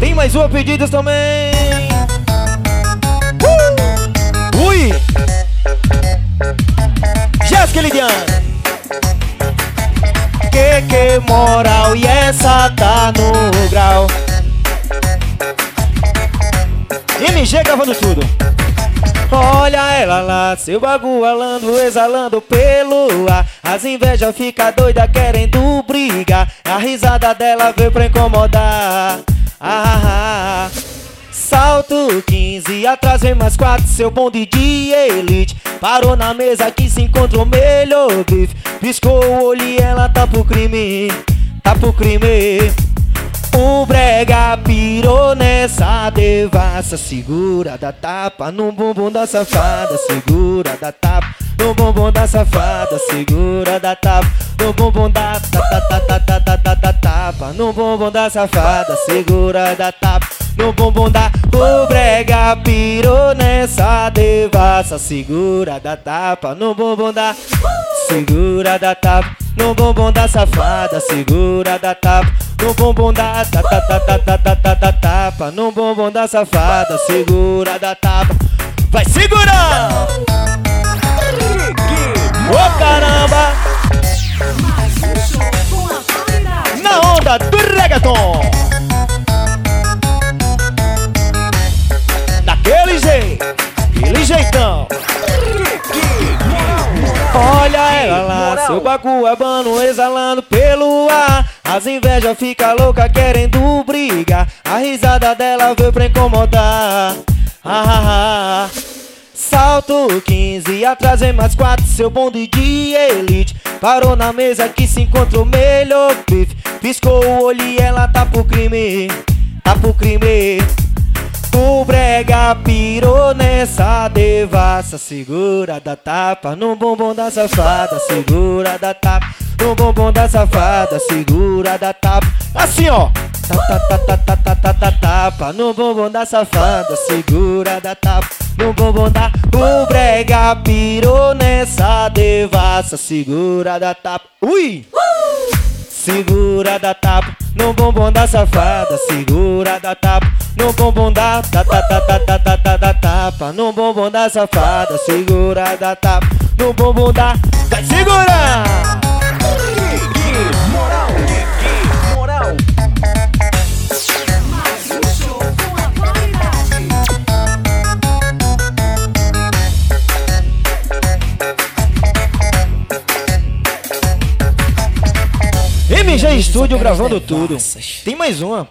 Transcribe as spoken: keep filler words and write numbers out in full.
Tem mais uma pedidos também. uh! Ui! Jéssica Lidiane. Que que moral e essa tá no grau. M G gravando tudo. Olha ela lá, seu bagualando, exalando pelo ar. As invejas fica doida querendo brigar. A risada dela veio pra incomodar. Ah, ah, ah. Salto quinze, atrás vem mais quatro, seu bonde de elite. Parou na mesa que se encontrou melhor bife. Piscou o olho e ela tá pro crime, tá pro crime. O brega pirou nessa devassa. Segura da tapa no bumbum da safada. Segura da tapa no bumbum da safada. Segura da tapa no bumbum da ta ta ta ta ta ta ta ta tapa no bumbum da safada. Segura da tapa no bumbum da. O brega pirou nessa devassa. Segura da tapa no bumbum da. Segura da tapa no bumbum da safada. Segura da tapa no bumbum da ta ta ta ta ta ta ta ta tapa no bumbum da safada. Segura da tapa. Vai segurar! Ô oh, caramba! Na onda do reggaeton. Daquele jeito, aquele jeitão. Olha ela lá, seu bacu abano, exalando pelo ar. As invejas fica louca querendo brigar. A risada dela veio pra incomodar. Ah, ah, ah. Salto quinze, atrás vem mais quatro, seu bonde de elite. Parou na mesa que se encontrou melhor bife. Piscou o olho e ela tá pro crime, tá pro crime. O brega pirou nessa devassa. Segura da tapa no bumbum da safada. Segura da tapa no bumbum da safada. Segura da tapa. Assim ó. Ta ta ta ta ta ta ta ta tapa no bumbum da safada. Segura da tapa no bumbum da. O brega pirou nessa devassa. Segura da tapa. Ui! Segura da tapa no bumbum da safada. Segura da tapa no bumbum da ta ta ta ta ta ta ta ta tapa no bumbum da safada. Segura da tapa no bumbum da. Vai segurar! Que moral, que moral. Mais um show com a qualidade. M G Estúdio gravando tudo. Tem mais uma.